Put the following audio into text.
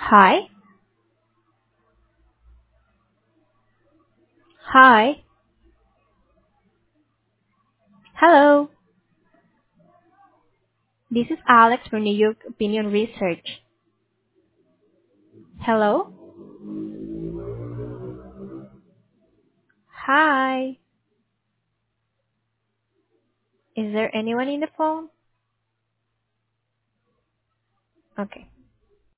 Hi. Hi. Hello. This is Alex from New York Opinion Research. Hello. Hi. Is there anyone in the phone? Okay.